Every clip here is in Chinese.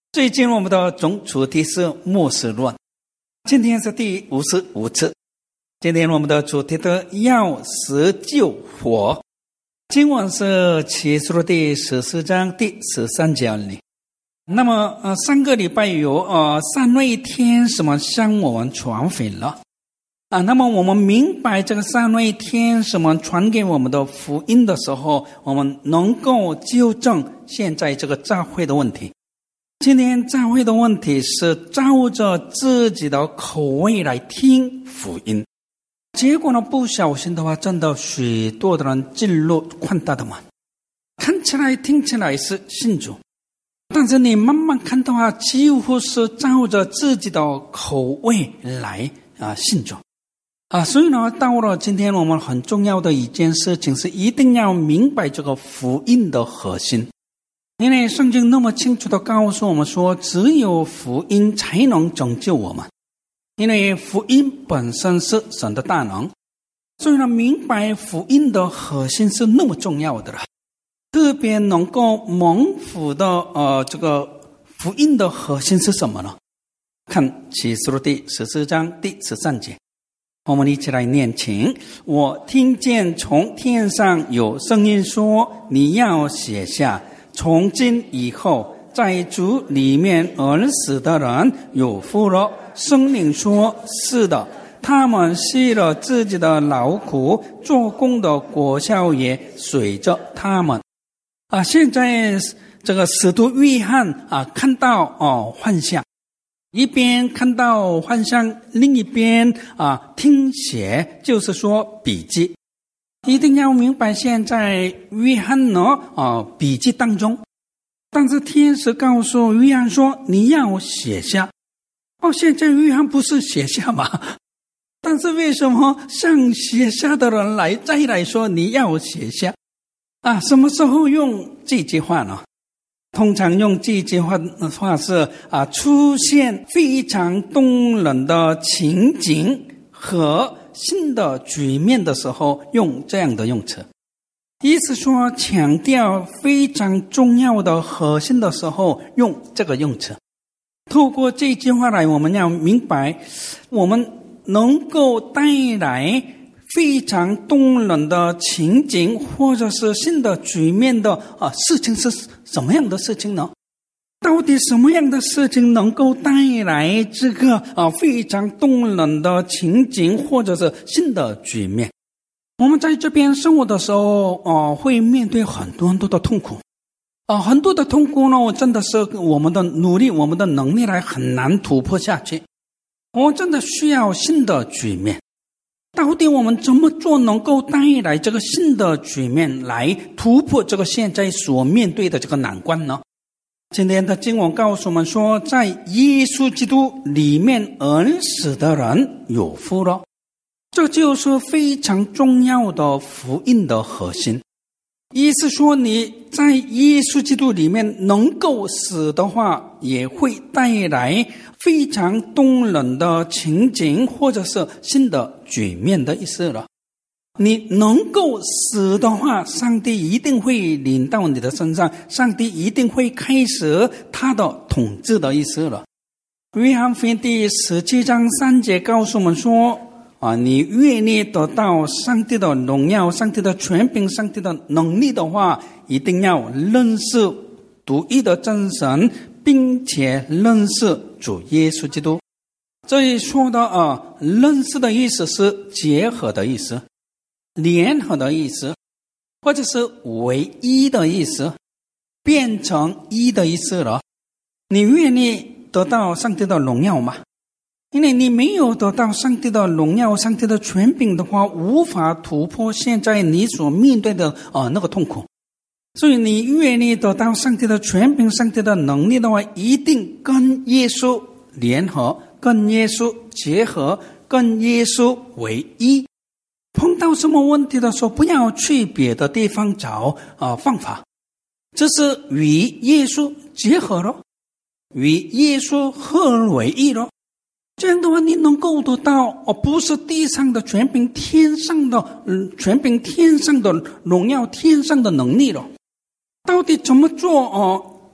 最近我们的总主题是末世论，今天是第55次。今天我们的主题的要死救活，经文是启示录第14章第13节里。那么上个礼拜有三位天使们向我们传福音了那么我们明白这个三位天使们传给我们的福音的时候，我们能够纠正现在这个教会的问题。今天教会的问题是照着自己的口味来听福音，结果呢，不小心的话，真的许多的人进入宽大的门，看起来听起来是信主，但是你慢慢看的话，几乎是照着自己的口味来信主所以呢，到了今天我们很重要的一件事情是一定要明白这个福音的核心。因为圣经那么清楚地告诉我们说，只有福音才能拯救我们，因为福音本身是神的大能，所以呢，明白福音的核心是那么重要的了。特别能够蒙福的这个福音的核心是什么呢？看启示录第14章第13节，我们一起来念请。我听见从天上有声音说，你要写下，从今以后在主里面而死的人有福了。圣灵说，是的，他们息了自己的劳苦，做工的果效也随着他们现在这个使徒约翰看到幻象，一边看到幻象，另一边听写，就是说笔记。一定要明白，现在约翰呢笔记当中，但是天使告诉约翰说，你要写下。现在约翰不是写下吗？但是为什么向写下的人再来说你要写下什么时候用这句话呢？通常用这句话的话是出现非常动人的情景和新的局面的时候用这样的用词，意思说强调非常重要的核心的时候用这个用词。透过这句话来，我们要明白，我们能够带来非常动人的情景或者是新的局面的事情是什么样的事情呢？到底什么样的事情能够带来这个非常动人的情景或者是新的局面？我们在这边生活的时候会面对很多的痛苦很多的痛苦呢，真的是我们的努力，我们的能力来很难突破下去。我们真的需要新的局面。到底我们怎么做能够带来这个新的局面，来突破这个现在所面对的这个难关呢？今天的经文告诉我们说，在耶稣基督里面而死的人有福了。这就是非常重要的福音的核心。意思说，你在耶稣基督里面能够死的话，也会带来非常动人的情景或者是新的局面的意思了。你能够死的话，上帝一定会临到你的身上，上帝一定会开始他的统治的意思了。约翰福音第17章3节告诉我们说你愿意得到上帝的荣耀，上帝的权柄，上帝的能力的话，一定要认识独一的真神，并且认识主耶稣基督。这里说的认识的意思是结合的意思，联合的意思，或者是唯一的意思，变成一的意思了。你愿意得到上帝的荣耀吗？因为你没有得到上帝的荣耀，上帝的权柄的话，无法突破现在你所面对的那个痛苦。所以你愿意得到上帝的权柄，上帝的能力的话，一定跟耶稣联合，跟耶稣结合，跟耶稣为一。碰到什么问题的时候，不要去别的地方找方法，这是与耶稣结合了，与耶稣合而为一了。这样的话，你能够得到不是地上的权柄，天上的权柄，天上的荣耀，天上的能力了。到底怎么做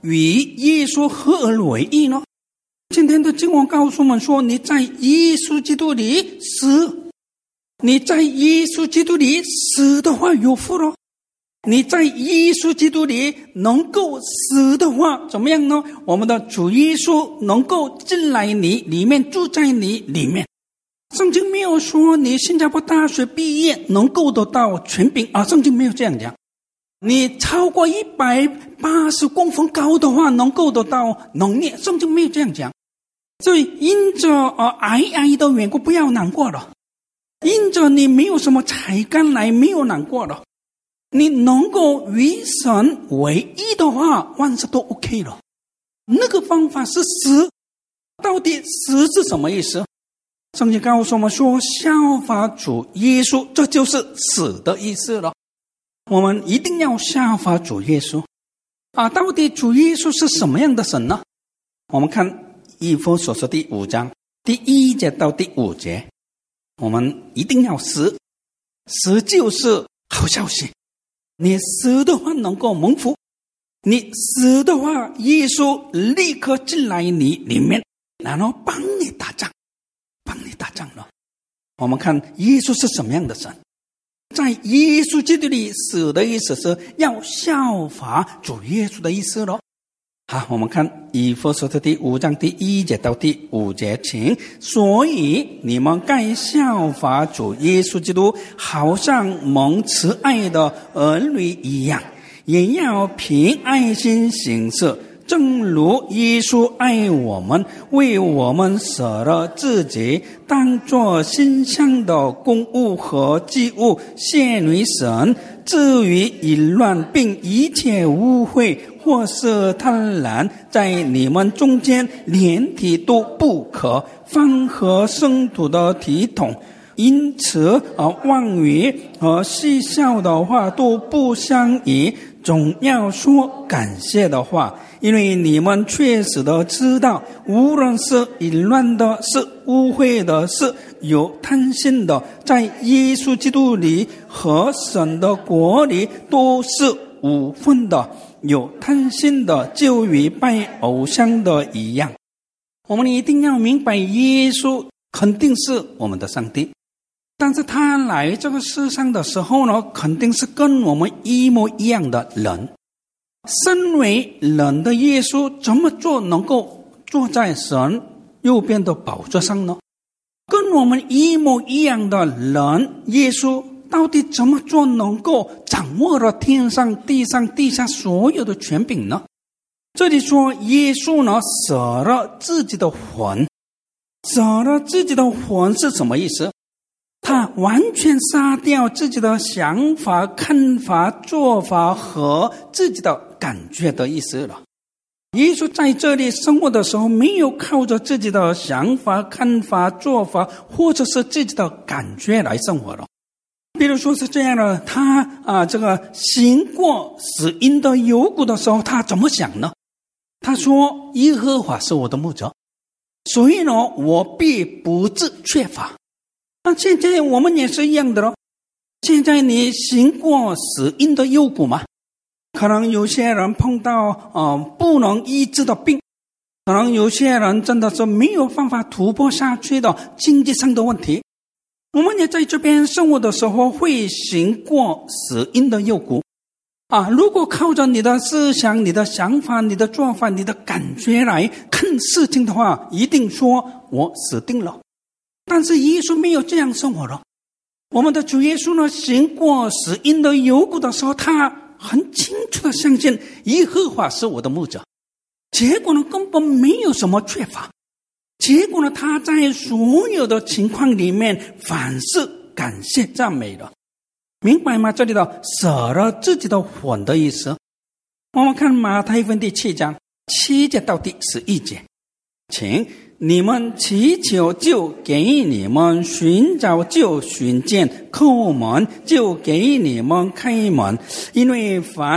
与耶稣合而为一呢？今天的经文告诉我们说，你在耶稣基督里死，你在耶稣基督里死的话有福了。你在耶稣基督里能够死的话怎么样呢？我们的主耶稣能够进来你里面，住在你里面。圣经没有说你新加坡大学毕业能够得到权柄啊，圣经没有这样讲。你超过180公分高的话能够得到能力，圣经没有这样讲。所以因着矮的缘故不要难过了，因着你没有什么才干来没有难过了，你能够与神为一的话，万事都 OK 了。那个方法是死，到底死是什么意思？圣经告诉我们说，效法主耶稣，这就是死的意思了。我们一定要效法主耶稣啊！到底主耶稣是什么样的神呢？我们看以弗所书第5章第1节到第5节，我们一定要死，死就是好消息。你死的话能够蒙福，你死的话耶稣立刻进来你里面，然后帮你打仗了。我们看耶稣是什么样的神，在耶稣基督里死的意思是要效法主耶稣的意思咯。好，我们看以弗所书第5章第1节到第5节，请所以你们该效法主耶稣基督，好像蒙慈爱的儿女一样，也要凭爱心行事，正如耶稣爱我们，为我们舍了自己，当作馨香的供物和祭物献于神。至于淫乱并一切污秽或是贪婪，在你们中间连提都不可，方和圣徒的体统。因此妄语和戏笑的话都不相宜，总要说感谢的话，因为你们确实的知道，无论是淫乱的，是污秽的，是有贪心的，在耶稣基督里和神的国里都是无分的。有贪心的就与拜偶像的一样。我们一定要明白，耶稣肯定是我们的上帝，但是他来这个世上的时候呢，肯定是跟我们一模一样的人。身为人的耶稣怎么做能够坐在神右边的宝座上呢？跟我们一模一样的人，耶稣到底怎么做能够掌握了天上地上地下所有的权柄呢？这里说耶稣呢舍了自己的魂，舍了自己的魂是什么意思？他完全杀掉自己的想法、看法、做法和自己的感觉的意思了。耶稣在这里生活的时候，没有靠着自己的想法、看法、做法或者是自己的感觉来生活了。比如说是这样的，他这个行过死荫的幽谷的时候，他怎么想呢？他说耶和华是我的牧者，所以呢我必不致缺乏。那现在我们也是一样的咯。现在你行过死荫的幽谷吗？可能有些人碰到不能医治的病，可能有些人真的是没有办法突破下去的经济上的问题。我们也在这边生活的时候会行过死荫的幽谷如果靠着你的思想、你的想法、你的做法、你的感觉来看事情的话，一定说我死定了。但是耶稣没有这样生活了。我们的主耶稣呢，行过死荫的幽谷的时候，他很清楚的相信耶和华是我的牧者，结果呢根本没有什么缺乏。结果呢他在所有的情况里面凡事感谢赞美了。明白吗？这里的舍了自己的魂的意思。我们看马太福音第7章7节到第11节，请你们祈求就给你们，寻找就寻见，叩门就给你们开门。因为凡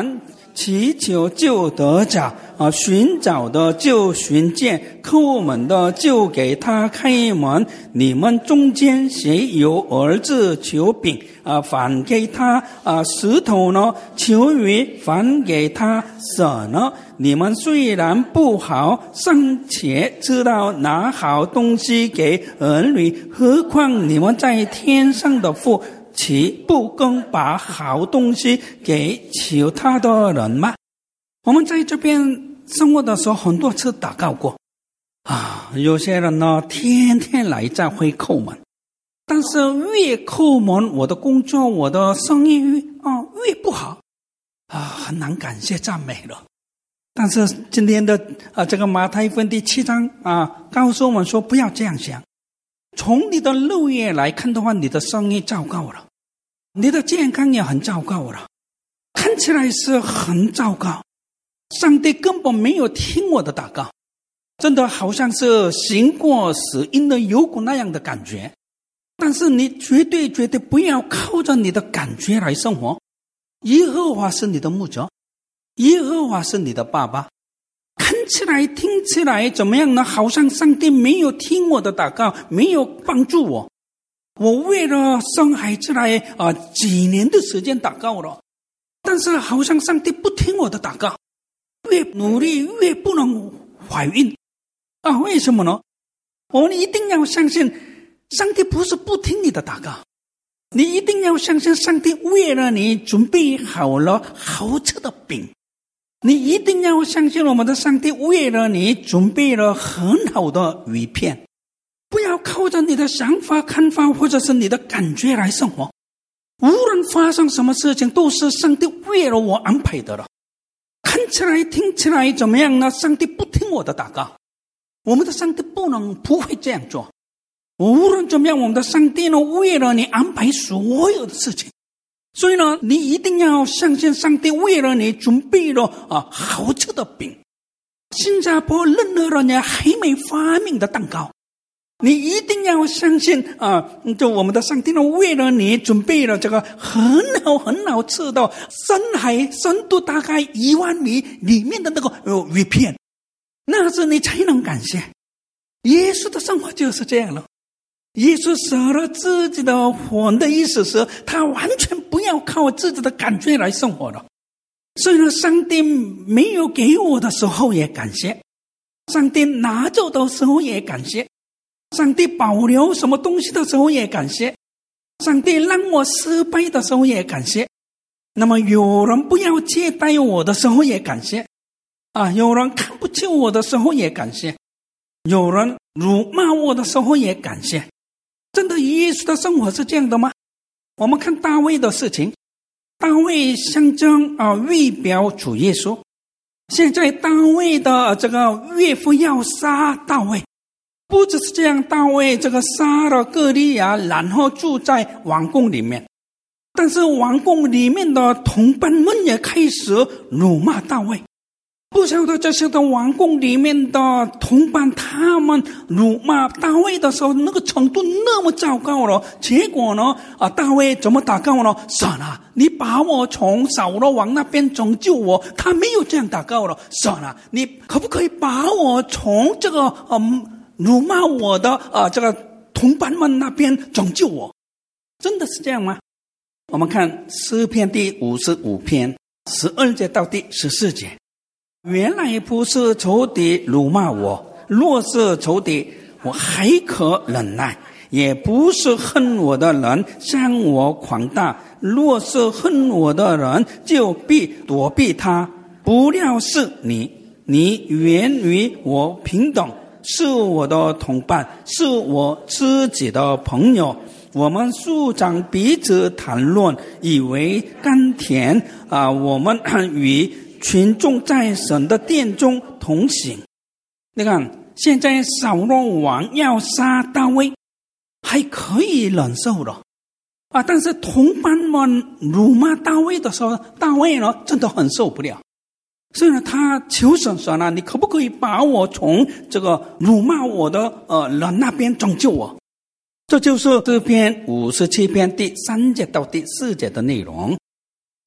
祈求就得着，寻找的就寻见，叩门的就给他开门。你们中间谁有儿子求饼，反给他石头呢？求鱼，反给他蛇呢？你们虽然不好，尚且知道拿好东西给儿女，何况你们在天上的父，岂不更把好东西给求他的人吗？我们在这边生活的时候，很多次祷告过有些人呢，天天来教会叩门，但是越叩门，我的工作、我的生意越不好很难感谢赞美了。但是今天的这个马太福音第7章告诉我们说，不要这样想。从你的肉眼来看的话，你的生意糟糕了，你的健康也很糟糕了，看起来是很糟糕。上帝根本没有听我的祷告，真的好像是行过死荫的幽谷那样的感觉。但是你绝对不要靠着你的感觉来生活。耶和华是你的牧者，耶和华是你的爸爸。看起来听起来怎么样呢？好像上帝没有听我的祷告，没有帮助我。我为了生孩子来几年的时间祷告了，但是好像上帝不听我的祷告，越努力越不能怀孕为什么呢？我们一定要相信上帝不是不听你的祷告，你一定要相信上帝为了你准备好了好吃的饼，你一定要相信我们的上帝为了你准备了很好的鱼片。不要靠着你的想法、看法或者是你的感觉来生活。无论发生什么事情，都是上帝为了我安排的了。看起来听起来怎么样呢？上帝不听我的祷告，我们的上帝不会这样做。无论怎么样，我们的上帝呢，为了你安排所有的事情。所以呢，你一定要相信上帝为了你准备了好吃的饼。新加坡任何人也还没发明的蛋糕，你一定要相信就我们的上帝呢，为了你准备了这个很好吃的深海深度大概1万米里面的那个鱼片，那是你才能感谢。耶稣的生活就是这样了。耶稣舍了自己的魂的意思是，他完全不要靠自己的感觉来生活了。所以呢，上帝没有给我的时候也感谢，上帝拿走的时候也感谢，上帝保留什么东西的时候也感谢，上帝让我失败的时候也感谢。那么有人不要接待我的时候也感谢有人看不起我的时候也感谢，有人辱骂我的时候也感谢。真的耶稣的生活是这样的吗？我们看大卫的事情，大卫象征预表主耶稣。现在大卫的这个岳父要杀大卫，不只是这样，大卫这个杀了歌利亚，然后住在王宫里面。但是王宫里面的同伴们也开始辱骂大卫。不晓得这些的王宫里面的同伴，他们辱骂大卫的时候，那个程度那么糟糕了。结果呢大卫怎么祷告呢？神啊，你把我从扫罗王那边拯救我。他没有这样祷告了，神啊，你可不可以把我从这个辱骂我的这个同伴们那边拯救我？真的是这样吗？我们看诗篇第55篇12节到第14节。原来不是仇敌辱骂我，若是仇敌，我还可忍耐；也不是恨我的人向我狂大，若是恨我的人，就必躲避他。不料是你原与我平等，是我的同伴，是我知己的朋友。我们素常彼此谈论，以为甘甜我们与群众在神的殿中同行。你看，现在扫罗王要杀大卫，还可以忍受了但是同伴们辱骂大卫的时候，大卫呢真的很受不了。所以呢，他求神说呢，你可不可以把我从这个辱骂我的人那边拯救我？这就是诗篇57篇第3节到第4节的内容。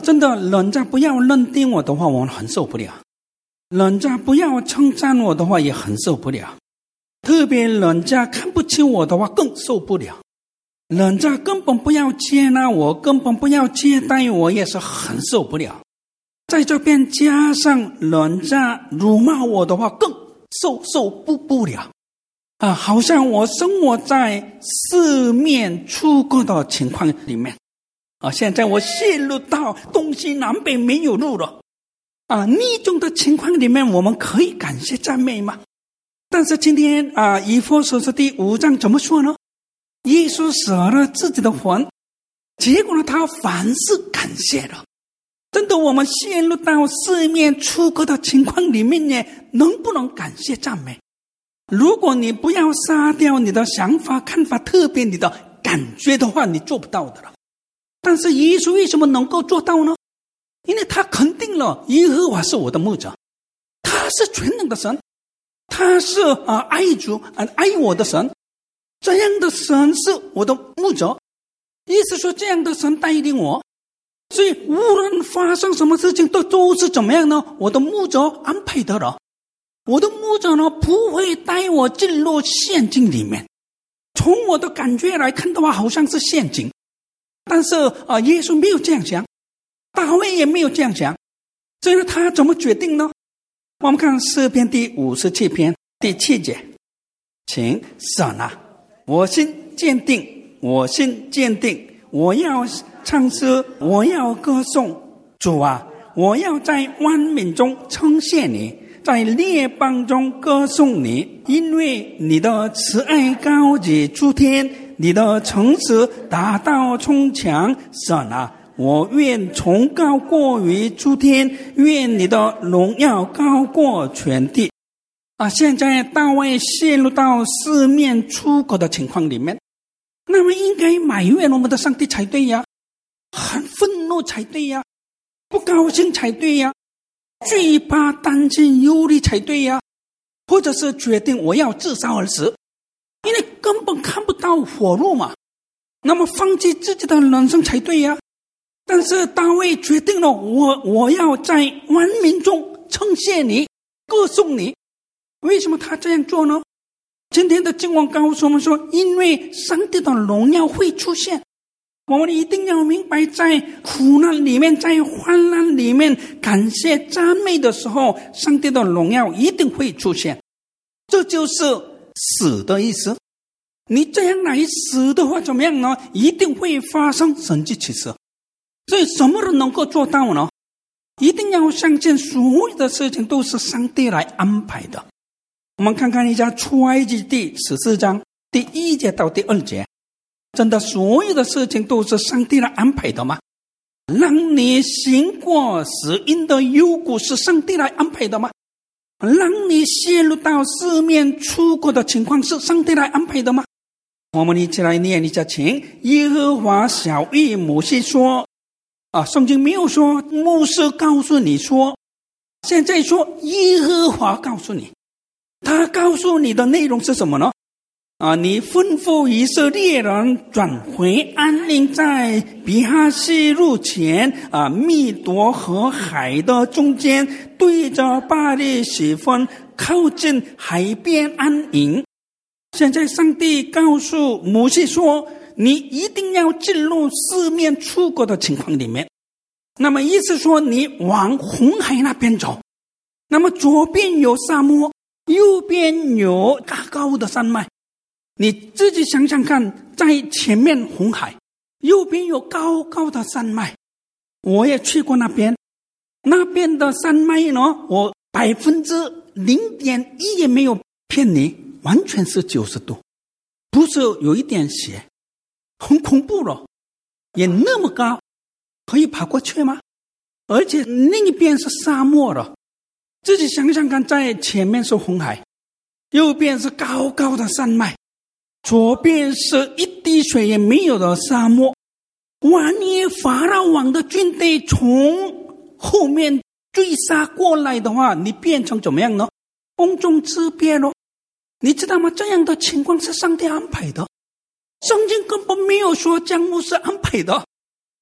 真的，人家不要认定我的话，我很受不了；人家不要称赞我的话，也很受不了。特别人家看不起我的话，更受不了。人家根本不要接纳我，根本不要接待我，也是很受不了。在这边加上人家辱骂我的话，更受不了。好像我生活在四面楚歌的情况里面。现在我陷入到东西南北没有路了。那种的情况里面，我们可以感谢赞美吗？但是今天以弗所书第5章怎么说呢？耶稣舍了自己的魂，结果呢，他凡事感谢了。真的，我们陷入到四面楚歌的情况里面呢，能不能感谢赞美？如果你不要杀掉你的想法、看法，特别你的感觉的话，你做不到的了。但是耶稣为什么能够做到呢？因为他肯定了耶和华是我的牧者，他是全能的神，他是爱主爱我的神，这样的神是我的牧者。意思说，这样的神带领我，所以无论发生什么事情都是怎么样呢？我的牧者安排的了。我的牧者呢，不会带我进入陷阱里面。从我的感觉来看的话，好像是陷阱，但是耶稣没有这样想，大卫也没有这样想，所以他怎么决定呢？我们看诗篇第57篇第7节，请神啊，我心坚定，我心坚定，我要唱诗，我要歌颂主啊，我要在万民中称谢你，在列邦中歌颂你，因为你的慈爱高及诸天，你的诚实达到冲墙。神啊，我愿崇高过于诸天，愿你的荣耀高过全地。现在大卫陷入到四面楚歌的情况里面，那么应该埋怨我们的上帝才对呀，很愤怒才对呀，不高兴才对呀，惧怕担心忧虑才对呀，或者是决定我要自杀而死，因为根本看不到火路嘛，那么放弃自己的人生才对呀。但是大卫决定了，我要在万民中称谢你，歌颂你。为什么他这样做呢？今天的经文告诉我们说，因为上帝的荣耀会出现。我们一定要明白，在苦难里面，在患难里面，感谢赞美的时候，上帝的荣耀一定会出现。这就是死的意思。你这样来死的话怎么样呢？一定会发生神迹奇事。所以什么人能够做到呢？一定要相信所有的事情都是上帝来安排的。我们看看一下出埃及第14章第1节到第2节，真的所有的事情都是上帝来安排的吗？让你行过死荫的幽谷是上帝来安排的吗？让你陷入到四面楚歌的情况是上帝来安排的吗？我们一起来念一下，请耶和华晓谕摩西说，圣经没有说牧师告诉你说，现在说耶和华告诉你。他告诉你的内容是什么呢？你吩咐以色列人转回安营在比哈西路前密夺河海的中间，对着巴力喜分靠近海边安营。现在上帝告诉摩西说，你一定要进入四面楚歌的情况里面。那么意思说，你往红海那边走，那么左边有沙漠，右边有高的山脉。你自己想想看，在前面红海，右边有高的山脉。我也去过那边，那边的山脉呢，我0.1%也没有骗你，完全是90度，不是有一点斜，很恐怖了。也那么高，可以爬过去吗？而且另一边是沙漠了。自己想想看，在前面是红海，右边是高的山脉，左边是一滴水也没有的沙漠。万一法老王的军队从后面追杀过来的话，你变成怎么样呢？瓮中之鳖咯。你知道吗？这样的情况是上帝安排的，圣经根本没有说将牧师安排的。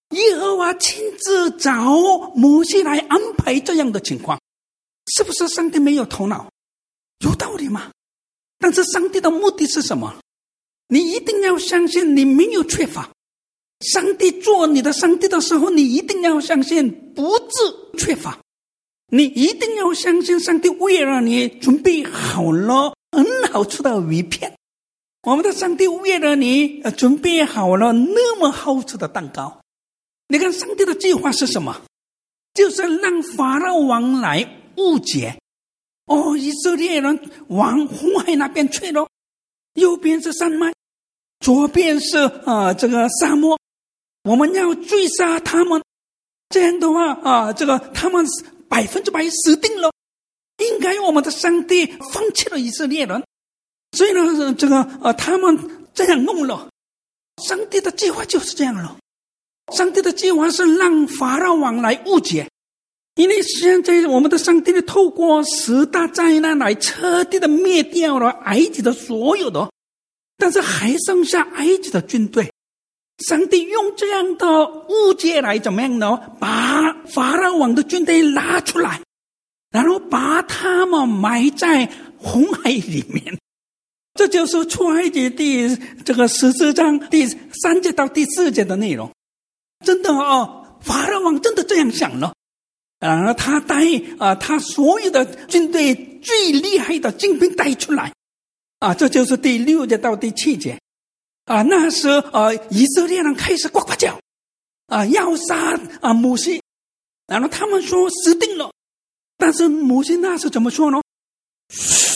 耶和华亲自找摩西来安排这样的情况，是不是上帝没有头脑？有道理吗？但是上帝的目的是什么？你一定要相信你没有缺乏。上帝做你的上帝的时候，你一定要相信不致缺乏。你一定要相信上帝为了你准备好了很好吃的鱼片，我们的上帝为了你准备好了那么好吃的蛋糕。你看上帝的计划是什么？就是让法老王来误解，以色列人往红海那边去了，右边是山脉，左边是这个沙漠，我们要追杀他们，这样的话他们100%死定了，应该我们的上帝放弃了以色列人。所以呢他们这样弄了，上帝的计划就是这样了。上帝的计划是让法老王来误解，因为现在我们的上帝透过10大灾难来彻底的灭掉了埃及的所有的，但是还剩下埃及的军队。上帝用这样的误解来怎么样呢？把法老王的军队拉出来，然后把他们埋在红海里面。这就是出埃及第14章第3节到第4节的内容。真的法老王真的这样想了，然后他带他所有的军队最厉害的精兵带出来，这就是第6节到第7节。那时以色列人开始呱呱叫，要杀摩西，然后他们说死定了。但是摩西那时怎么说呢？嘘，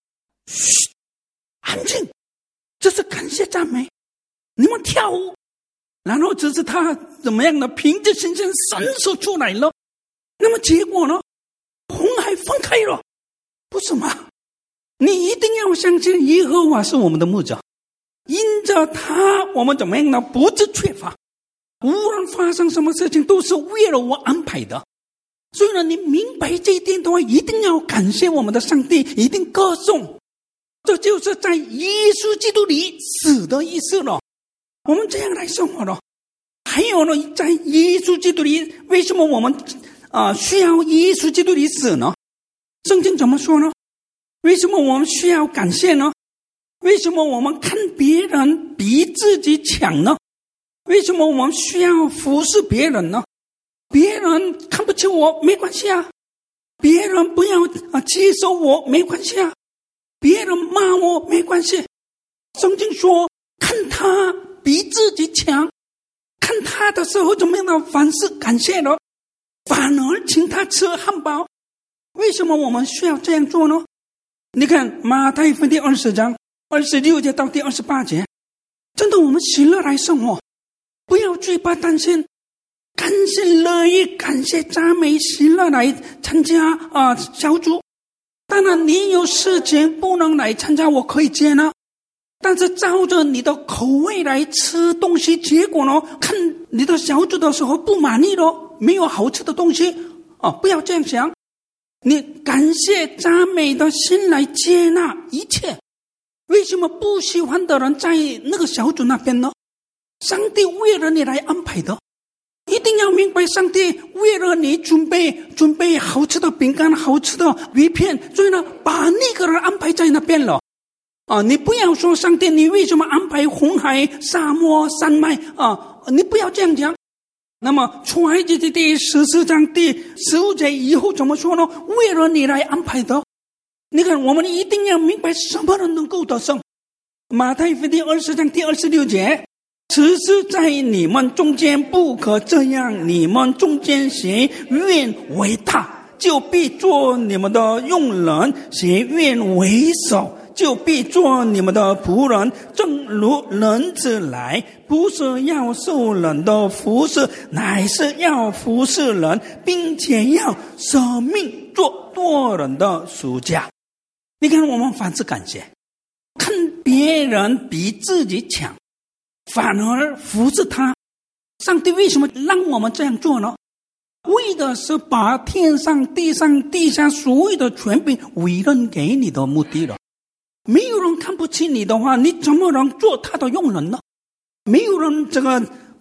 安静，这是感谢赞美，你们跳舞。然后只是他怎么样呢？凭着信心伸手出来了。那么结果呢？红海分开了，不是吗？你一定要相信耶和华是我们的牧者，因着他我们怎么样呢？不致缺乏，无论发生什么事情都是为了我安排的。所以呢，你明白这一点的话，一定要感谢我们的上帝，一定歌颂。这就是在耶稣基督里死的意思了。我们这样来生活了。还有呢，在耶稣基督里，为什么我们需要耶稣基督里死呢？圣经怎么说呢？为什么我们需要感谢呢？为什么我们看别人比自己强呢？为什么我们需要服侍别人呢？别人看不起我没关系啊，别人不要接受我没关系啊，别人骂我没关系。圣经说看他比自己强，看他的时候怎么样的凡事感谢了，反而请他吃汉堡。为什么我们需要这样做呢？你看马太福音第20章26节到第28节，真的我们喜乐来生活，不要惧怕担心，甘心乐意感谢赞美喜乐来参加小组。当然你有事情不能来参加，我可以接纳，但是照着你的口味来吃东西，结果呢，看你的小组的时候不满意了，没有好吃的东西不要这样想。你感谢赞美的心来接纳一切。为什么不喜欢的人在那个小组那边呢？上帝为了你来安排的，一定要明白上帝为了你准备好吃的饼干，好吃的鱼片，所以呢把那个人安排在那边了。你不要说上帝你为什么安排红海、沙漠、山脉你不要这样讲。那么出埃及记第14章第15节以后怎么说呢？为了你来安排的。你看我们一定要明白什么人能够得胜。马太福音第20章第26节，此事在你们中间不可这样，你们中间谁愿为大，就必做你们的用人；谁愿为首，就必做你们的仆人。正如人子来，不是要受人的服侍，乃是要服侍人，并且要舍命做多人的赎价。你看我们凡事感谢，看别人比自己强，反而服侍他。上帝为什么让我们这样做呢？为的是把天上地上地下所有的权柄委任给你的目的了。没有人看不起你的话，你怎么能做他的用人呢？没有人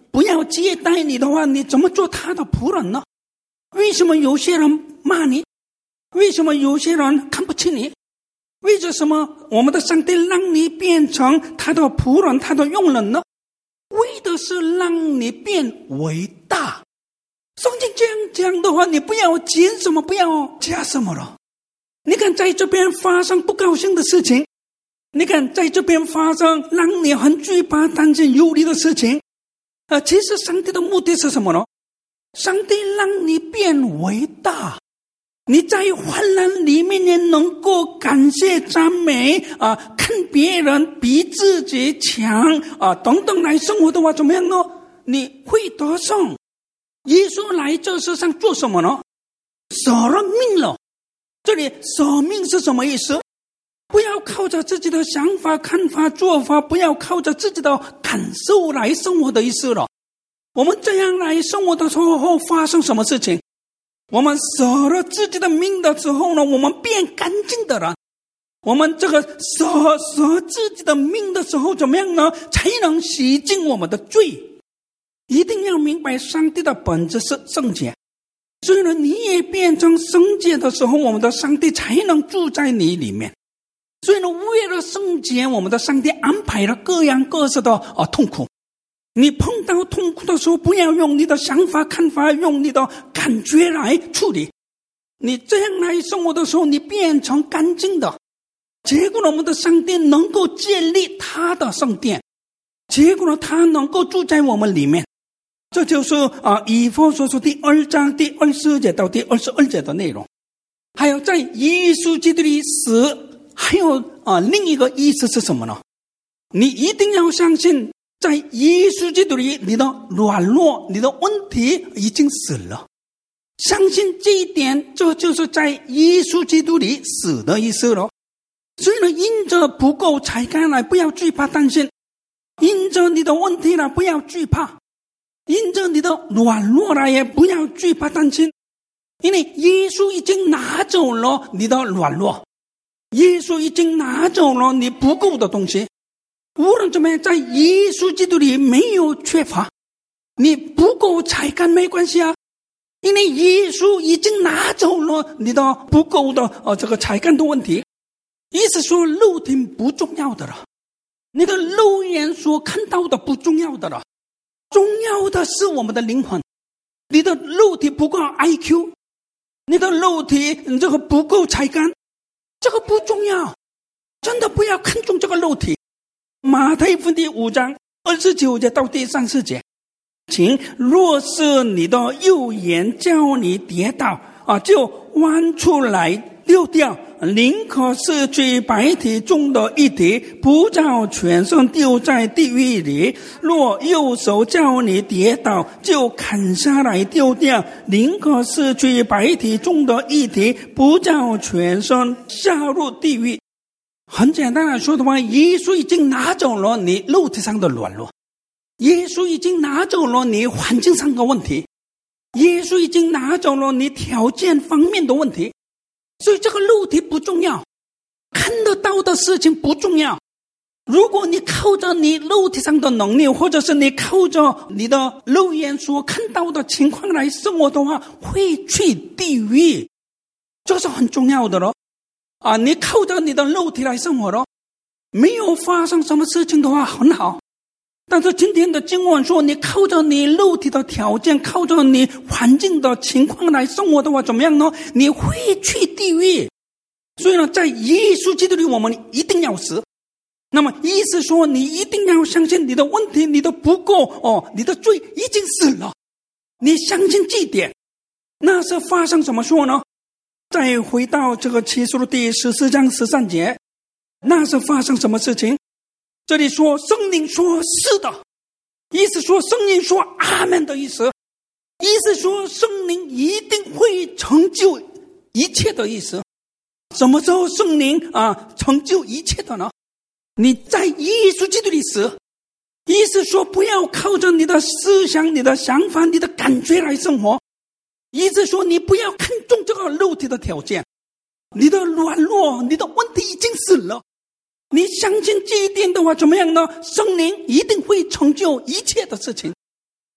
不要接待你的话，你怎么做他的仆人呢？为什么有些人骂你？为什么有些人看不起你？为什么我们的上帝让你变成他的仆人，他的用人呢？为的是让你变伟大。圣经这样讲的话，你不要减什么，不要加什么了。你看在这边发生不高兴的事情，你看在这边发生让你很惧怕担心忧虑的事情，其实上帝的目的是什么呢？上帝让你变伟大，你在患难里面也能够感谢赞美看别人比自己强等等来生活的话，怎么样呢？你会得胜。耶稣来这世上做什么呢？舍了命了。这里舍命是什么意思？不要靠着自己的想法看法做法，不要靠着自己的感受来生活的意思了。我们这样来生活的时候发生什么事情？我们舍了自己的命的时候呢，我们变干净的人。我们这个舍自己的命的时候怎么样呢？才能洗净我们的罪。一定要明白上帝的本质是圣洁，所以呢，你也变成圣洁的时候，我们的上帝才能住在你里面。所以呢，为了圣洁，我们的上帝安排了各样各式的痛苦。你碰到痛苦的时候，不要用你的想法看法，用你的感觉来处理。你这样来生活的时候，你变成干净的，结果我们的上帝能够建立他的圣殿，结果他能够住在我们里面。这就是以弗所书第2章第24节到第22节的内容。还有在耶稣基督里死，还有另一个意思是什么呢？你一定要相信，在耶稣基督里，你的软弱，你的问题已经死了。相信这一点，这就是在耶稣基督里死的意思了。所以呢，因着不够才干来，不要惧怕担心；因着你的问题来，不要惧怕；因着你的软弱来，也不要惧怕担心。因为耶稣已经拿走了你的软弱，耶稣已经拿走了你不够的东西。无论怎么样，在耶稣基督里没有缺乏。你不够才干没关系啊，因为耶稣已经拿走了你的不够的这个才干的问题。意思说肉体不重要的了，你的肉眼所看到的不重要的了，重要的是我们的灵魂。你的肉体不够 IQ， 你的肉体这个不够才干，这个不重要，真的不要看重这个肉体。马太福音第5章29节到第34节，请若是你的右眼叫你跌倒就弯出来丢掉，宁可失去百体中的一体，不叫全身丢在地狱里。若右手叫你跌倒，就砍下来丢掉，宁可失去百体中的一体，不叫全身下入地狱。很简单来说的话，耶稣已经拿走了你肉体上的软弱，耶稣已经拿走了你环境上的问题，耶稣已经拿走了你条件方面的问题。所以这个肉体不重要，看得到的事情不重要。如果你靠着你肉体上的能力，或者是你靠着你的肉眼所看到的情况来生活的话，会去地狱，这是很重要的了。你靠着你的肉体来生活了，没有发生什么事情的话很好。但是今天的经文说，你靠着你肉体的条件，靠着你环境的情况来生活的话，怎么样呢？你会去地狱。所以呢，在耶稣基督里，我们一定要死。那么意思说，你一定要相信你的问题，你的不够你的罪已经死了。你相信这一点，那是发生什么说呢？再回到这个启示录第14章13节，那是发生什么事情？这里说圣灵说是的，意思说圣灵说阿们的意思，意思说圣灵一定会成就一切的意思。什么时候圣灵成就一切的呢？你在耶稣基督里死，意思说不要靠着你的思想、你的想法、你的感觉来生活。意思说你不要看重这个肉体的条件，你的软弱、你的问题已经死了。你相信这一点的话，怎么样呢？圣灵一定会成就一切的事情。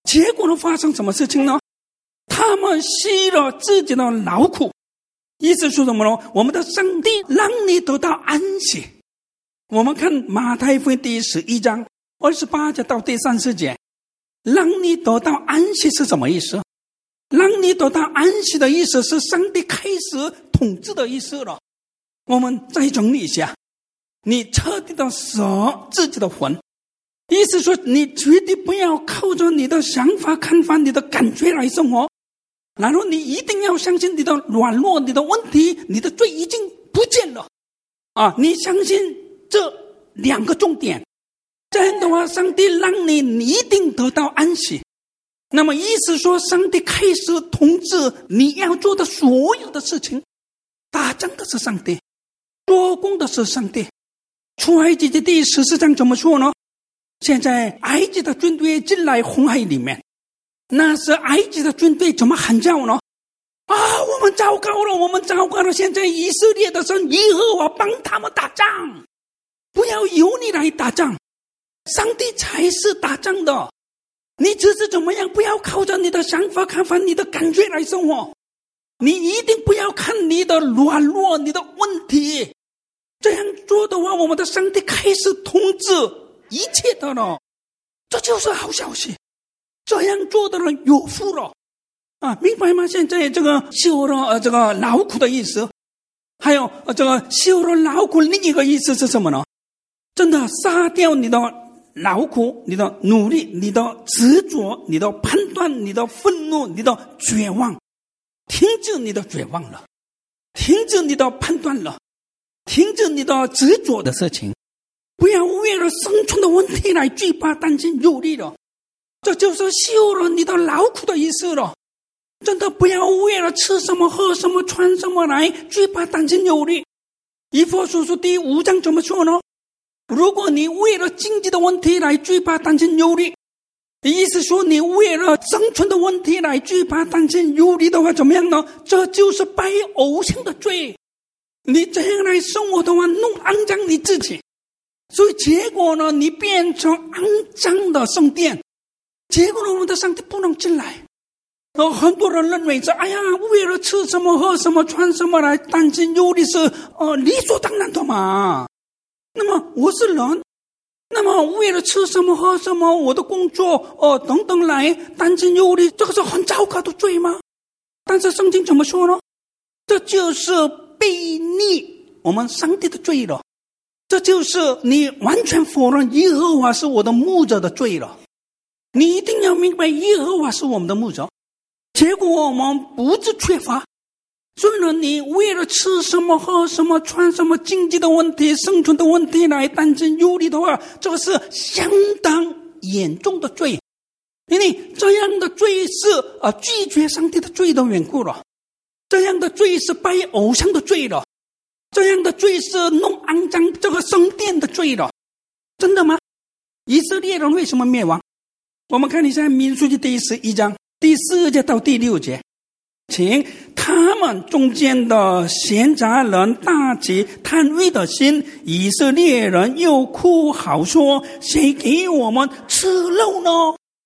结果呢，发生什么事情呢？他们吸了自己的劳苦。意思说什么呢？我们的上帝让你得到安息。我们看马太福音第11章28节到第30节，让你得到安息是什么意思？让你得到安息的意思是上帝开始统治的意思了。我们再整理一下，你彻底的舍自己的魂，意思说你绝对不要靠着你的想法看法你的感觉来生活，然后你一定要相信你的软弱你的问题你的罪已经不见了你相信这2个重点，这样的话上帝让你一定得到安息。那么意思说上帝开始统治你要做的所有的事情，打仗的是上帝，做工的是上帝。出埃及记第14章怎么说呢？现在埃及的军队进来红海里面，那是埃及的军队怎么喊叫呢？我们糟糕了，我们糟糕了，现在以色列的神耶和华帮他们打仗，不要由你来打仗，上帝才是打仗的，你只是怎么样，不要靠着你的想法看法你的感觉来生活，你一定不要看你的软弱你的问题，这样做的话我们的上帝开始统治一切的了，这就是好消息，这样做的人有福了明白吗？现在这个修了这个劳苦的意思，还有这个修了劳苦另一个意思是什么呢？真的杀掉你的劳苦你的努力你的执着你的判断你的愤怒你的绝望，停止你的绝望了，停止你的判断了，停止你的执着的事情，不要为了生存的问题来惧怕担心忧虑了，这就是修了你的劳苦的意思了。真的不要为了吃什么喝什么穿什么来惧怕担心忧虑。以弗所书第5章怎么说呢？如果你为了经济的问题来惧怕担心忧虑，意思说你为了生存的问题来惧怕担心忧虑的话怎么样呢？这就是拜偶像的罪，你这样来生活的话弄肮脏你自己，所以结果呢你变成肮脏的圣殿，结果呢我们的上帝不能进来。很多人认为这为了吃什么喝什么穿什么来担心忧虑是理所当然的嘛。那么我是人，那么为了吃什么喝什么我的工作等等来担心忧虑，这个是很糟糕的罪吗？但是圣经怎么说呢？这就是悖逆我们上帝的罪了，这就是你完全否认耶和华是我的牧者的罪了。你一定要明白耶和华是我们的牧者，结果我们不是缺乏，所以呢你为了吃什么喝什么穿什么经济的问题生存的问题来担心忧虑的话，这个是相当严重的罪，因为这样的罪是拒绝上帝的罪的缘故了，这样的罪是拜偶像的罪了，这样的罪是弄肮脏这个圣殿的罪了。真的吗？以色列人为什么灭亡？我们看一下民数记第11章第4节到第6节，请他们中间的闲杂人大起贪欲的心，以色列人又哭嚎说，谁给我们吃肉呢？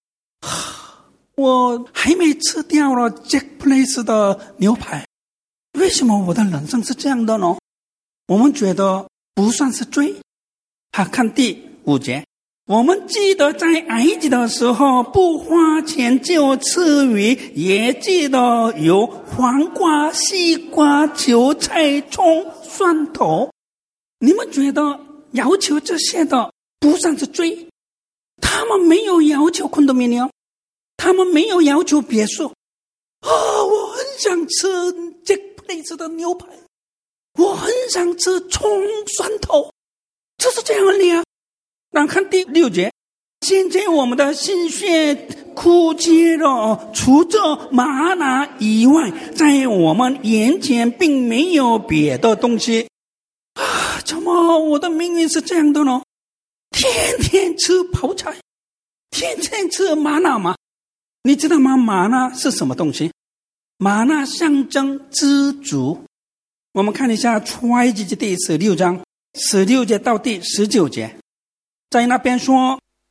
我还没吃掉了 Jack Place 的牛排，为什么我的人生是这样的呢？我们觉得不算是罪。看第5节，我们记得在埃及的时候不花钱就吃鱼，也记得有黄瓜西瓜韭菜葱蒜头。你们觉得要求这些的不算是罪？他们没有要求昆多米尼奥，他们没有要求别墅我很想吃这辈子的牛排，我很想吃葱蒜头，就是这样的然后看第6节，现在我们的心血枯竭了，除这玛拿以外，在我们眼前并没有别的东西怎么我的命运是这样的呢？天天吃泡菜，天天吃玛拿吗？你知道吗？玛拿是什么东西？玛拿象征知足。我们看一下出埃及记第16章16节到第19节，在那边说，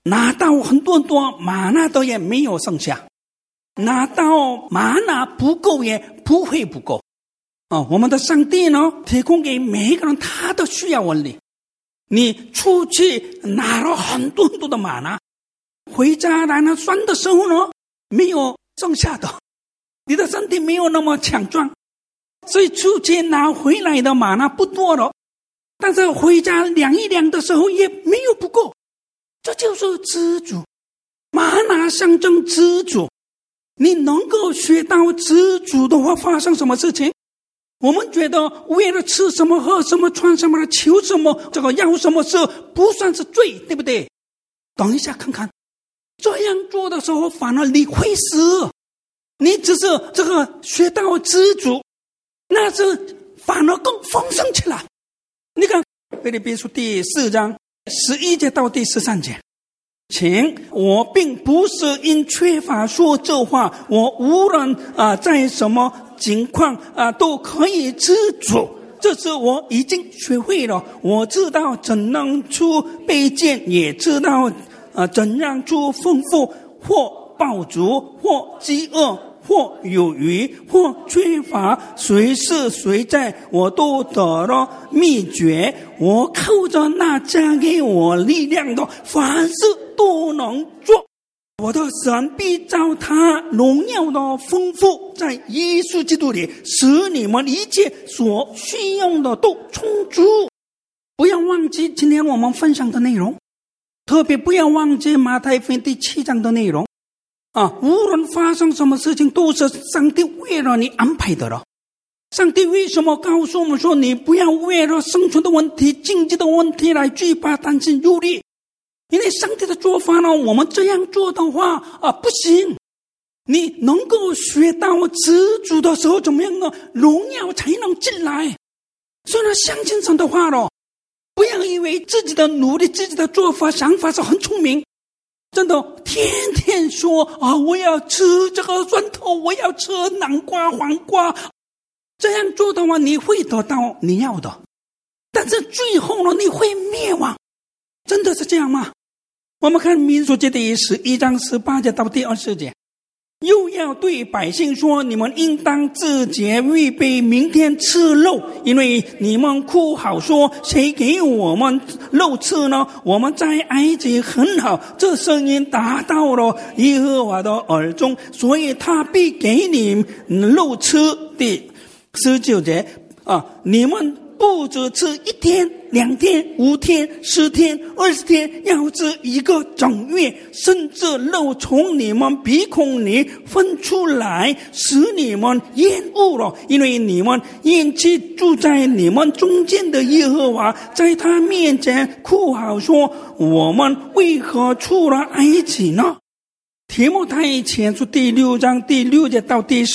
拿到很多玛纳都也没有剩下，拿到玛纳不够也不会不够。我们的上帝呢，提供给每一个人他的需要而已。你出去拿了很多的玛纳，回家来了算的时候呢，没有剩下的，你的身体没有那么强壮，所以出去拿回来的玛纳不多了，但是回家量一量的时候也没有不够。这就是知足，玛纳象征知足。你能够学到知足的话，发生什么事情？我们觉得为了吃什么喝什么穿什么求什么这个要什么事不算是罪，对不对？等一下看看，这样做的时候反而你会死。你只是这个学到知足，那是反而更丰盛起来。你看腓立比书第4章11节到第13节，请我并不是因缺乏说这话，我无论在什么情况都可以知足，这是我已经学会了。我知道怎能出卑贱，也知道怎样出丰富，或饱足，或饥饿，或有余，或缺乏，随是随在，我都得了秘诀。我靠着那加给我力量的，凡事都能做。我的神必照他荣耀的丰富，在耶稣基督里，使你们一切所需用的都充足。不要忘记今天我们分享的内容，特别不要忘记马太福音第7章的内容。无论发生什么事情，都是上帝为了你安排的了。上帝为什么告诉我们说，你不要为了生存的问题、经济的问题来惧怕、担心、忧虑？因为上帝的做法呢，我们这样做的话不行。你能够学到知足的时候，怎么样呢？荣耀才能进来。所以呢，相信神的话了，不要以为自己的努力、自己的做法、想法是很聪明。真的天天说我要吃这个蒜头，我要吃南瓜、黄瓜，这样做的话你会得到你要的，但是最后呢，你会灭亡。真的是这样吗？我们看民数记第11章18节到第20节，又要对百姓说，你们应当自洁，预备明天吃肉，因为你们哭好说，谁给我们肉吃呢？我们在埃及很好，这声音达到了耶和华的耳中，所以他必给你肉吃。第19节你们不只吃1天、2天、5天、10天、20天，要吃1个整月，甚至肉从你们鼻孔里分出来，使你们厌恶了。因为你们厌弃住在你们中间的耶和华，在他面前哭嚎说，我们为何出了埃及呢？提摩太前书第6章第6节到第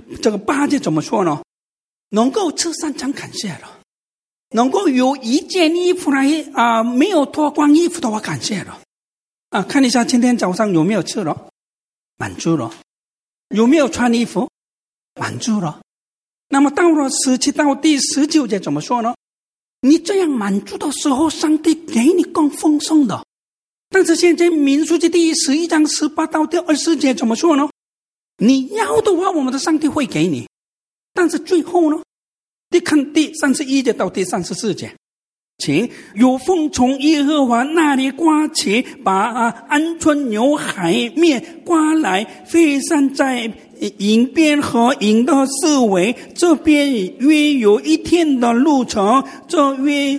8节怎么说呢？能够吃3餐感谢了，能够有1件衣服来没有脱光衣服的话感谢了看一下今天早上有没有吃了，满足了。有没有穿衣服，满足了。那么到了17到第19节怎么说呢？你这样满足的时候，上帝给你更丰盛的。但是现在民数记第11章18到第20节怎么说呢？你要的话，我们的上帝会给你，但是最后呢，你看第31节到第34节，请有风从耶和华那里刮起，把鹌鹑牛海面刮来，飞散在营边和营的四围，这边约有1天的路程，这边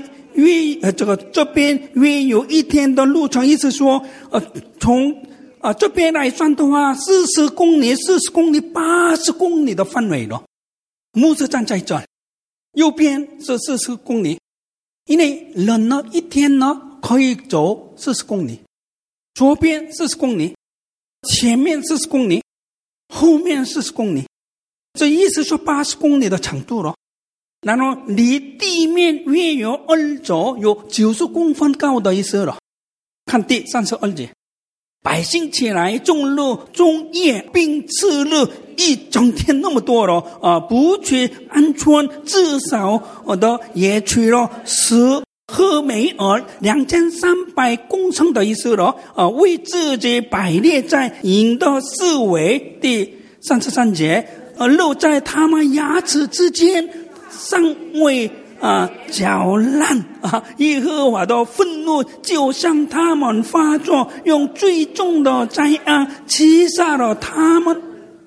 约有1天的路程，意思说从这边来算的话，40公里、40公里、80公里的范围了。牧师站在这，右边是40公里，因为人呢1天呢可以走40公里，左边40公里，前面40公里，后面40公里，这意思说80公里的长度了。然后离地面约有2肘，有90公分高的意思了。看第32节，百姓起来，中日中夜并次日1整天那么多了不取鹌鹑，至少的也取了和美尔2300公升的意思了，为自己摆列在营的四围，第33节，露在他们牙齿之间，尚未搅烂耶和华的愤怒就向他们发作，用最重的灾殃击杀了他们。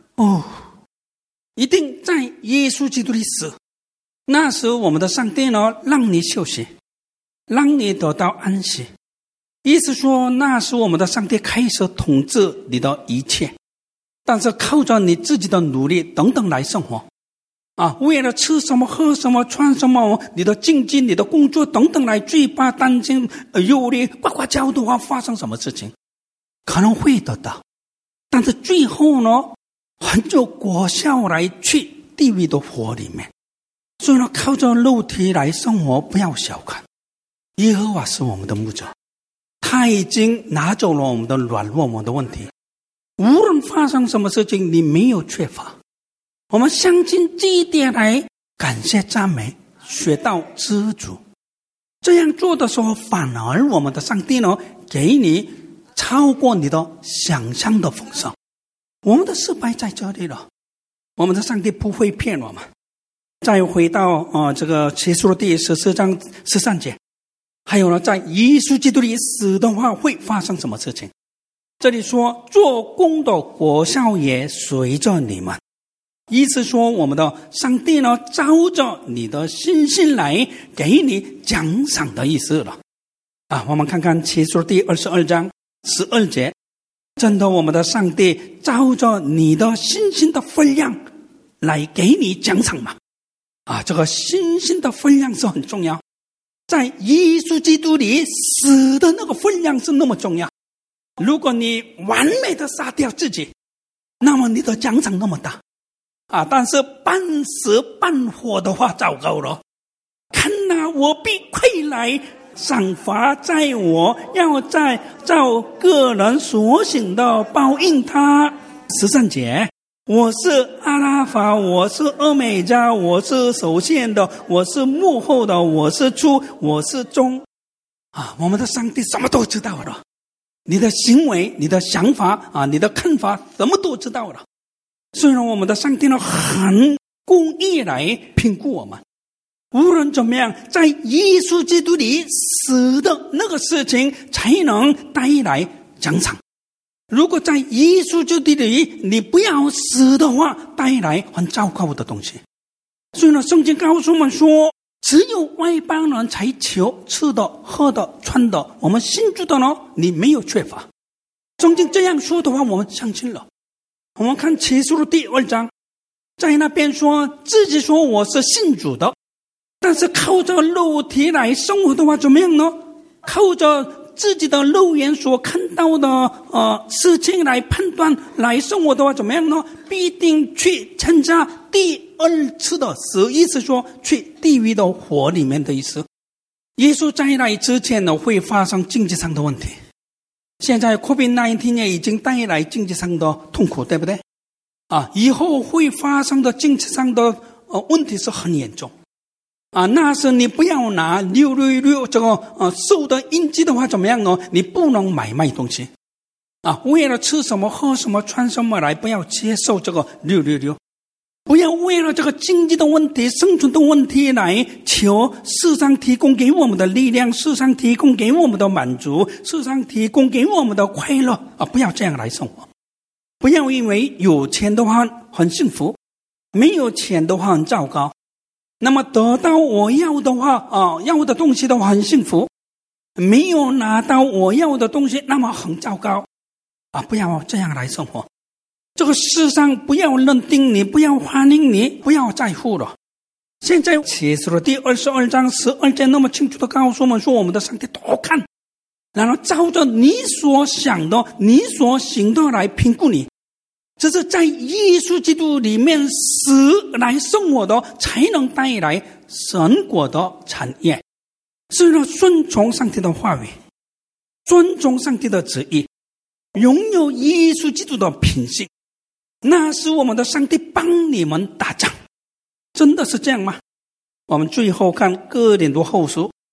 一定在耶稣基督里死。那时我们的上帝呢，让你休息，让你得到安息。意思说，那时我们的上帝开始统治你的一切，但是靠着你自己的努力等等来生活为了吃什么喝什么穿什么，你的经济你的工作等等来惧怕担心忧虑呱呱叫的话，发生什么事情可能会得到，但是最后呢，很有果效来去地狱的火里面。所以呢，靠着肉体来生活不要小看耶和华是我们的牧者，他已经拿走了我们的软弱，我们的问题，无论发生什么事情你没有缺乏。我们相信这一点来感谢赞美，学到知足。这样做的时候，反而我们的上帝呢，给你超过你的想象的丰盛。我们的失败在这里了，我们的上帝不会骗我们。再回到这个启示录第14章13节，还有呢，在耶稣基督里死的话会发生什么事情？这里说做工的果效也随着你们，意思说我们的上帝呢，照着你的信心来给你奖赏的意思了我们看看启示录第22章12节，真的我们的上帝照着你的信心的分量来给你奖赏嘛这个信心的分量是很重要，在耶稣基督里死的那个分量是那么重要。如果你完美的杀掉自己，那么你的奖赏那么大但是半死半活的话糟糕了。看我必快来，赏罚在我，要在照个人所行的报应他。13节，我是阿拉法，我是欧美加，我是首先的，我是幕后的，我是初，我是终我们的上帝什么都知道了，你的行为你的想法你的看法什么都知道了。虽然我们的上帝呢，很公义来评估我们，无论怎么样，在耶稣基督里死的那个事情才能带来奖赏。如果在耶稣基督里你不要死的话，带来很糟糕的东西。所以呢，圣经告诉我们说，只有外邦人才求吃的喝的穿的，我们信主的呢，你没有缺乏。圣经这样说的话，我们相信了。我们看启示录第2章，在那边说自己说我是信主的，但是靠着肉体来生活的话怎么样呢？靠着自己的肉眼所看到的事情来判断来生活的话怎么样呢？必定去参加第2次的死，意思说去地狱的火里面的意思。耶稣再来之前呢，会发生经济上的问题。现在 COVID-19 也已经带来经济上的痛苦，对不对以后会发生的经济上的问题是很严重那是你不要拿666这个受的印记的话怎么样呢？你不能买卖东西为了吃什么喝什么穿什么来，不要接受这个666，不要为了这个经济的问题生存的问题来求世上提供给我们的力量，世上提供给我们的满足，世上提供给我们的快乐不要这样来生活。不要因为有钱的话很幸福，没有钱的话很糟糕。那么得到我要的话要的东西的话很幸福，没有拿到我要的东西那么很糟糕不要这样来生活。这个世上不要认定你，不要欢迎你，不要在乎了。现在启示录第22章12节那么清楚的告诉我们说，我们的上帝多看，然后照着你所想的你所行的来评估你。这是在耶稣基督里面死来生活的，才能带来神国的产业。是要顺从上帝的话语，尊重上帝的旨意，拥有耶稣基督的品性，那是我们的上帝帮你们打仗。真的是这样吗？我们最后看哥林多后书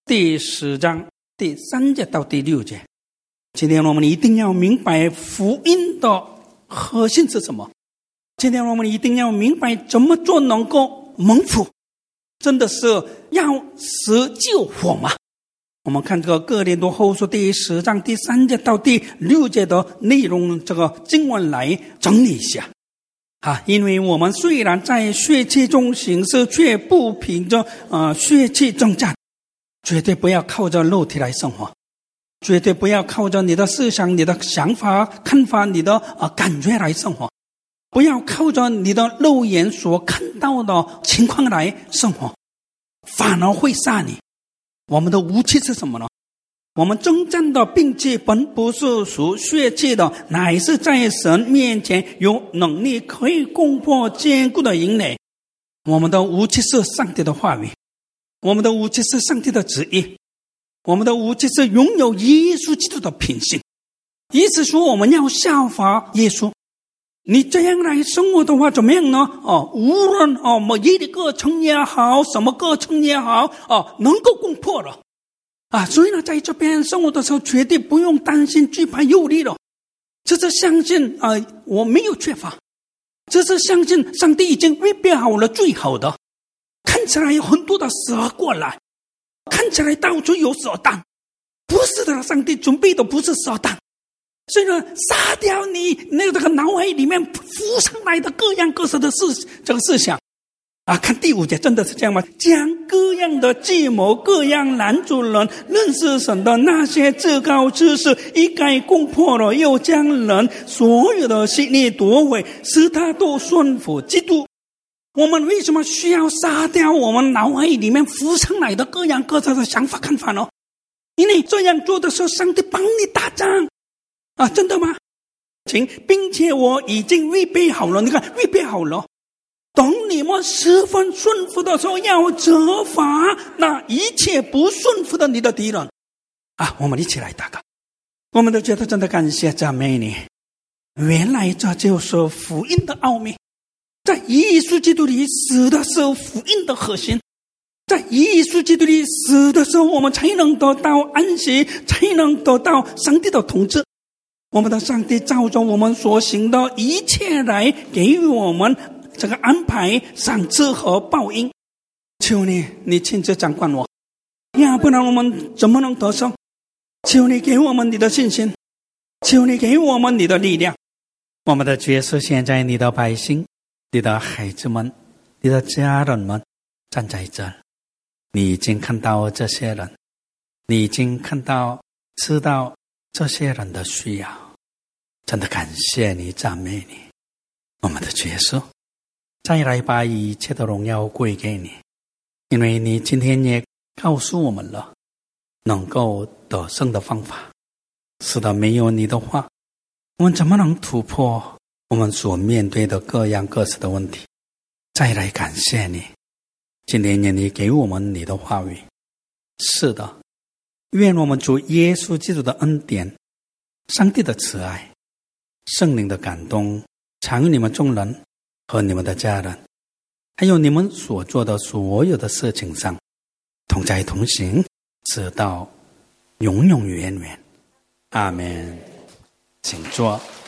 第10章第3节到第6节。今天我们一定要明白福音的核心是什么。今天我们一定要明白怎么做能够蒙福，真的是要死救活吗？我们看这个哥林多后书第10章第3节到第6节的内容，这个经文来整理一下。因为我们虽然在血气中行事，却不凭着血气征战。绝对不要靠着肉体来生活，绝对不要靠着你的思想、你的想法、看法、你的感觉来生活，不要靠着你的肉眼所看到的情况来生活，反而会杀你。我们的武器是什么呢？我们征战的兵器本不是属血气的，乃是在神面前有能力可以攻破坚固的营垒。我们的武器是上帝的话语，我们的武器是上帝的旨意，我们的武器是拥有耶稣基督的品性。意思说我们要效法耶稣。你这样来生活的话怎么样呢？无论某一个过程也好，什么过程也好，能够攻破了。所以呢，在这边生活的时候，绝对不用担心惧怕忧虑了。这是相信我没有缺乏，这是相信上帝已经预备好了最好的。看起来有很多的蛇过来，看起来到处有蛇蛋，不是的，上帝准备的不是蛇蛋。所以呢，杀掉你那个脑海里面浮上来的各样各色的这个思想。看第5节，真的是这样吗？将各样的计谋、各样拦阻人认识神的那些至高之事一概攻破了，又将人所有的心力夺回，使他都顺服基督。我们为什么需要杀掉我们脑海里面浮上来的各样各色的想法看法呢？因为这样做的时候，上帝帮你打仗真的吗？并且我已经预备好了，你看预备好了，等你们十分顺服的时候，要责罚那一切不顺服的你的敌人。我们一起来祷告。我们都觉得真的感谢赞美你，原来这就是福音的奥秘。在耶稣基督里死的时候，福音的核心，在耶稣基督里死的时候，我们才能得到安息，才能得到上帝的统治。我们的上帝照着我们所行的一切来给予我们这个安排、赏赐和报应。求你亲自掌管我，要不然我们怎么能得胜？求你给我们你的信心，求你给我们你的力量。我们的角色现在你的百姓、你的孩子们、你的家人们站在这儿，你已经看到这些人，你已经看到知道这些人的需要。真的感谢你，赞美你。我们的角色再来把一切的荣耀归给你，因为你今天也告诉我们了能够得胜的方法。是的，没有你的话，我们怎么能突破我们所面对的各样各式的问题？再来感谢你，今天你给我们你的话语。是的，愿我们主耶稣基督的恩典、上帝的慈爱、圣灵的感动常与你们众人和你们的家人，还有你们所做的所有的事情上同在同行，直到永永远远。阿们。请坐。